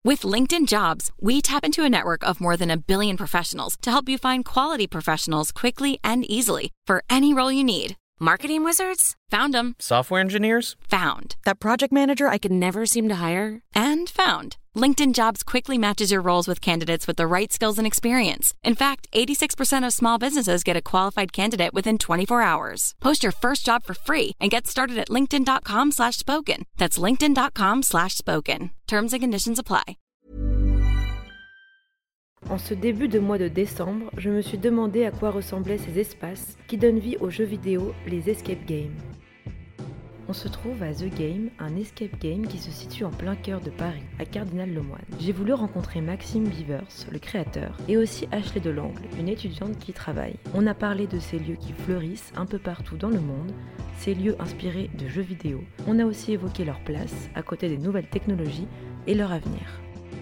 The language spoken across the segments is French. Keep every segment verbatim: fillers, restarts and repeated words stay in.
With LinkedIn Jobs, we tap into a network of more than a billion professionals to help you find quality professionals quickly and easily for any role you need. Marketing wizards? Found them. Software engineers? Found. That project manager I could never seem to hire? And found. LinkedIn Jobs quickly matches your roles with candidates with the right skills and experience. In fact, eighty-six percent of small businesses get a qualified candidate within twenty-four hours. Post your first job for free and get started at linkedin.com slash spoken. That's linkedin.com slash spoken. Terms and conditions apply. En ce début de mois de décembre, je me suis demandé à quoi ressemblaient ces espaces qui donnent vie aux jeux vidéo, les escape games. On se trouve à The Game, un escape game qui se situe en plein cœur de Paris, à Cardinal-Lemoine. J'ai voulu rencontrer Maxime Beavers, le créateur, et aussi Ashley Delangle, une étudiante qui y travaille. On a parlé de ces lieux qui fleurissent un peu partout dans le monde, ces lieux inspirés de jeux vidéo. On a aussi évoqué leur place, à côté des nouvelles technologies, et leur avenir.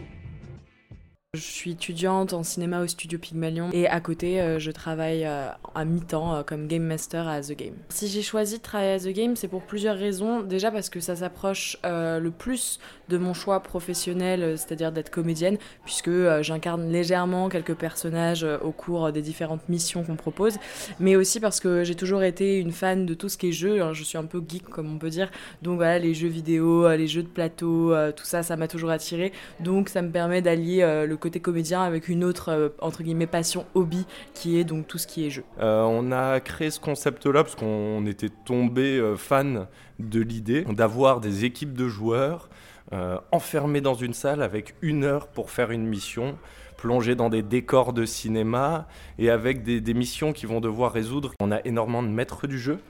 Je suis étudiante en cinéma au studio Pygmalion et à côté euh, je travaille euh, à mi-temps euh, comme game master à The Game. Si j'ai choisi de travailler à The Game, c'est pour plusieurs raisons. Déjà parce que ça s'approche euh, le plus de mon choix professionnel, euh, c'est-à-dire d'être comédienne, puisque euh, j'incarne légèrement quelques personnages euh, au cours des différentes missions qu'on propose, mais aussi parce que j'ai toujours été une fan de tout ce qui est jeu. Alors, je suis un peu geek comme on peut dire, donc voilà, les jeux vidéo, euh, les jeux de plateau, euh, tout ça, ça m'a toujours attirée. Donc ça me permet d'allier euh, le côté comédien avec une autre, euh, entre guillemets, passion, hobby, qui est donc tout ce qui est jeu. Euh, on a créé ce concept-là parce qu'on était tombé euh, fan de l'idée d'avoir des équipes de joueurs euh, enfermés dans une salle avec une heure pour faire une mission, plongés dans des décors de cinéma et avec des, des missions qu'ils vont devoir résoudre. On a énormément de maîtres du jeu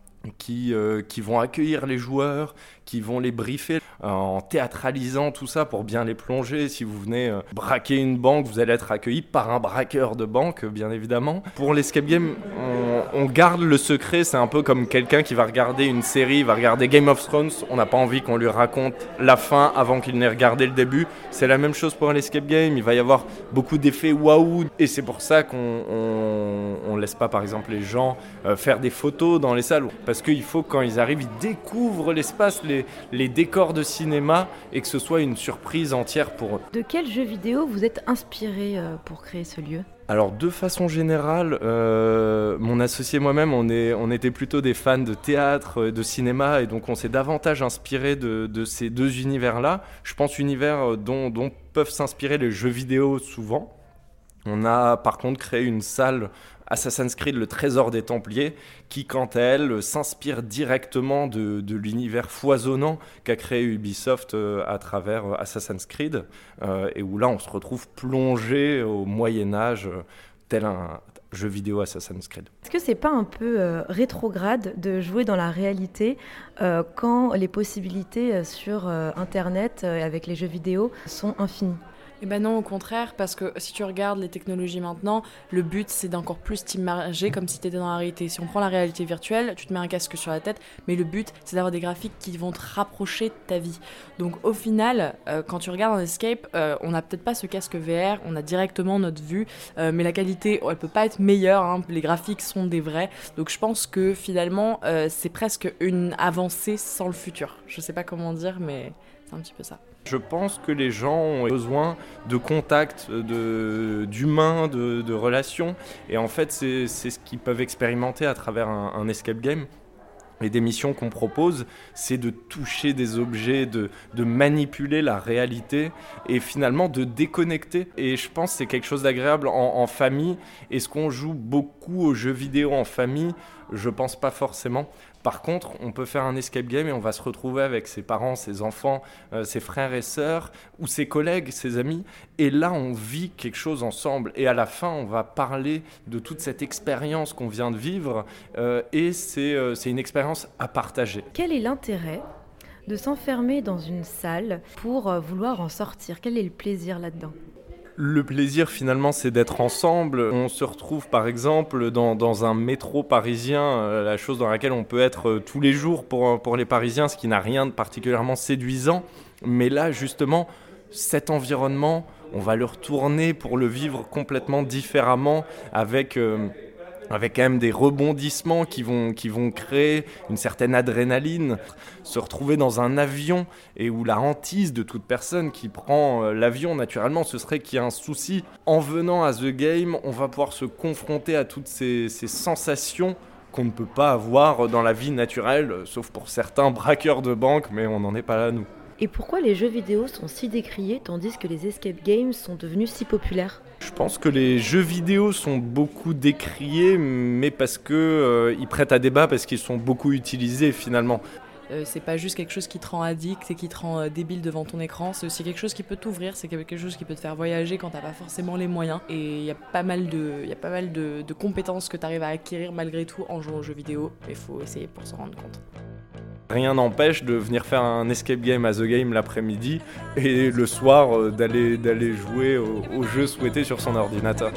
qui, euh, qui vont accueillir les joueurs, qui vont les briefer euh, en théâtralisant tout ça pour bien les plonger. Si vous venez euh, braquer une banque, vous allez être accueilli par un braqueur de banque, bien évidemment. Pour l'escape game, on, on garde le secret. C'est un peu comme quelqu'un qui va regarder une série, va regarder Game of Thrones. On n'a pas envie qu'on lui raconte la fin avant qu'il n'ait regardé le début. C'est la même chose pour un escape game. Il va y avoir beaucoup d'effets waouh. Et c'est pour ça qu'on on, on laisse pas, par exemple, les gens euh, faire des photos dans les salles. Parce qu'il faut, quand ils arrivent, ils découvrent l'espace, les, les décors de cinéma, et que ce soit une surprise entière pour eux. De quel jeu vidéo vous êtes inspiré euh, pour créer ce lieu ? Alors, de façon générale, euh, mon associé et moi-même, on, est, on était plutôt des fans de théâtre, de cinéma, et donc on s'est davantage inspiré de, de ces deux univers-là. Je pense univers dont, dont peuvent s'inspirer les jeux vidéo souvent. On a par contre créé une salle Assassin's Creed, le Trésor des Templiers, qui, quant à elle, s'inspire directement de, de l'univers foisonnant qu'a créé Ubisoft euh, à travers euh, Assassin's Creed, euh, et où là, on se retrouve plongé au Moyen-Âge, euh, tel un jeu vidéo Assassin's Creed. Est-ce que c'est pas un peu euh, rétrograde de jouer dans la réalité euh, quand les possibilités sur euh, Internet, euh, avec les jeux vidéo, sont infinies ? Eh ben non, au contraire, parce que si tu regardes les technologies maintenant, le but c'est d'encore plus t'immerger comme si tu étais dans la réalité. Si on prend la réalité virtuelle, tu te mets un casque sur la tête, mais le but c'est d'avoir des graphiques qui vont te rapprocher de ta vie. Donc au final, euh, quand tu regardes un escape, euh, on n'a peut-être pas ce casque V R, on a directement notre vue, euh, mais la qualité, oh, elle peut pas être meilleure, hein, les graphiques sont des vrais. Donc je pense que finalement, euh, c'est presque une avancée sans le futur. Je sais pas comment dire, mais c'est un petit peu ça. Je pense que les gens ont besoin de contact, de, d'humain, de, de relations. Et en fait, c'est, c'est ce qu'ils peuvent expérimenter à travers un, un escape game. Et des missions qu'on propose, c'est de toucher des objets, de, de manipuler la réalité et finalement de déconnecter. Et je pense que c'est quelque chose d'agréable en, en famille. Est-ce qu'on joue beaucoup aux jeux vidéo en famille ? Je pense pas forcément. Par contre, on peut faire un escape game et on va se retrouver avec ses parents, ses enfants, euh, ses frères et sœurs, ou ses collègues, ses amis. Et là, on vit quelque chose ensemble. Et à la fin, on va parler de toute cette expérience qu'on vient de vivre. Euh, et c'est, euh, c'est une expérience à partager. Quel est l'intérêt de s'enfermer dans une salle pour euh, vouloir en sortir ? Quel est le plaisir là-dedans ? Le plaisir, finalement, c'est d'être ensemble. On se retrouve, par exemple, dans, dans un métro parisien, euh, la chose dans laquelle on peut être euh, tous les jours pour, pour les Parisiens, ce qui n'a rien de particulièrement séduisant. Mais là, justement, cet environnement, on va le retourner pour le vivre complètement différemment, avec... Euh, avec quand même des rebondissements qui vont, qui vont créer une certaine adrénaline. Se retrouver dans un avion et où la hantise de toute personne qui prend euh, l'avion, naturellement, ce serait qu'il y a un souci. En venant à The Game, on va pouvoir se confronter à toutes ces, ces sensations qu'on ne peut pas avoir dans la vie naturelle, sauf pour certains braqueurs de banque, mais on n'en est pas là, nous. Et pourquoi les jeux vidéo sont si décriés tandis que les escape games sont devenus si populaires ? Je pense que les jeux vidéo sont beaucoup décriés, mais parce qu'ils euh, prêtent à débat, parce qu'ils sont beaucoup utilisés finalement. Euh, c'est pas juste quelque chose qui te rend addict et qui te rend euh, débile devant ton écran, c'est aussi quelque chose qui peut t'ouvrir, c'est quelque chose qui peut te faire voyager quand t'as pas forcément les moyens. Et il y a pas mal de, y a pas mal de, de compétences que t'arrives à acquérir malgré tout en jouant aux jeux vidéo, il faut essayer pour s'en rendre compte. Rien n'empêche de venir faire un escape game à The Game l'après-midi et le soir euh, d'aller, d'aller jouer au, au jeu souhaité sur son ordinateur.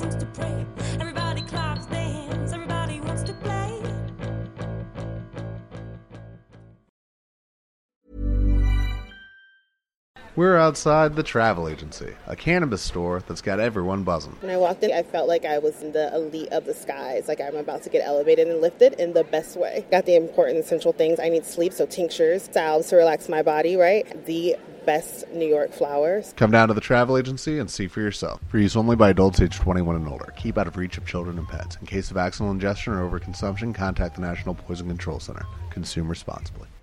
We're outside the Travel Agency, a cannabis store that's got everyone buzzing. When I walked in, I felt like I was in the elite of the skies, like I'm about to get elevated and lifted in the best way. Got the important essential things. I need sleep, so tinctures, salves to relax my body, right? The best New York flowers. Come down to the Travel Agency and see for yourself. For use only by adults age twenty-one and older. Keep out of reach of children and pets. In case of accidental ingestion or overconsumption, contact the National Poison Control Center. Consume responsibly.